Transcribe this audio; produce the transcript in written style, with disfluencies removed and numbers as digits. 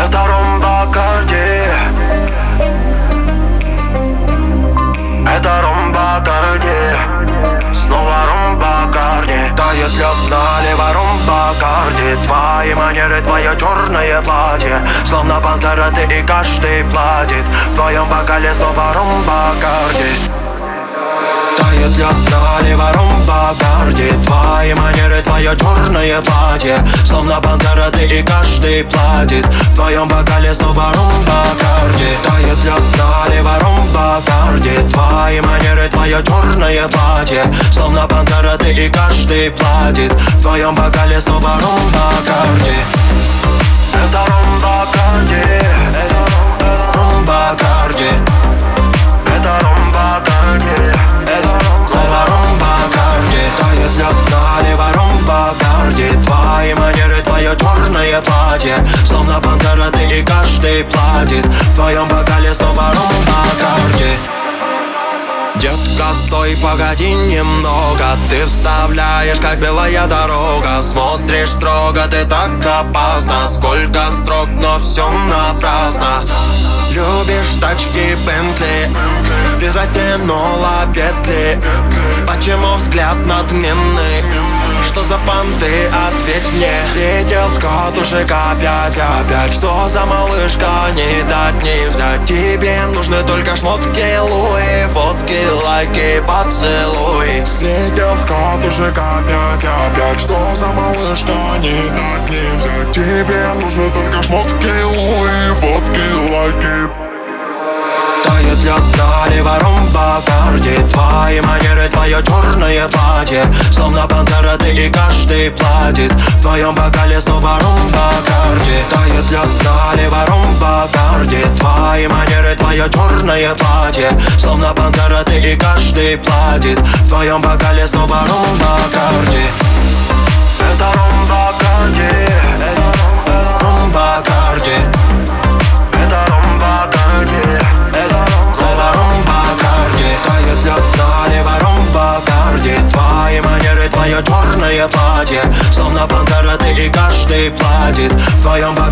Это Румба Карди. Это Румба Карди. Снова Румба Карди. Тает лед налево Румба Карди. Твои манеры, твое черное платье, словно пантера ты и каждый платит. В твоем бокале снова Румба Карди. Тает лед налево Румба Карди. Твои манеры, твое черное платье, словно пантера ты и каждый платит. В твоем бокале снова Румба Карди. Тает лед налево Румба Карди. Твои манеры, твое черное платье, словно пантера ты и каждый платит. В твоем бокале снова Румба Карди. Это Румба Карди. Румба Карди. Это Румба Карди. Снова Румба Карди. Тает лед налево Румба Карди. Твои манеры, твое черное платье, словно пантера ты и каждый платит. В твоем бокале снова Румба Карди. Детка, стой, погоди немного. Ты вставляешь, как белая дорога. Смотришь строго, ты так опасна. Сколько строк, но все напрасно. Любишь тачки Бентли, ты затянула петли. Почему взгляд надменный? Что за понты, ответь мне. Слетел с катушек опять. Что за малышка, не дать не взять. Тебе нужны только шмотки Луи, фотки, лайки, поцелуй. Слетел с катушек опять. Что за малышка, не дать не взять. Тебе нужны только шмотки Луи, фотки, лайки. Тает лед налево Румба Карди. Твои манеры, твое черное платье, словно пантера ты и каждый платит. В твоем бокале снова Румба Карди. Тает лед налево Румба Карди. Твои манеры, твое черное платье, словно пантера ты и каждый платит. В твоем бокале снова Румба Карди. Это Румба Карди. Румба Карди. Это Румба Карди. Снова Румба Карди. Тает лед налево Румба Карди. Твои манеры, твое черное платье, словно пантера ты и каждый платит. В твоем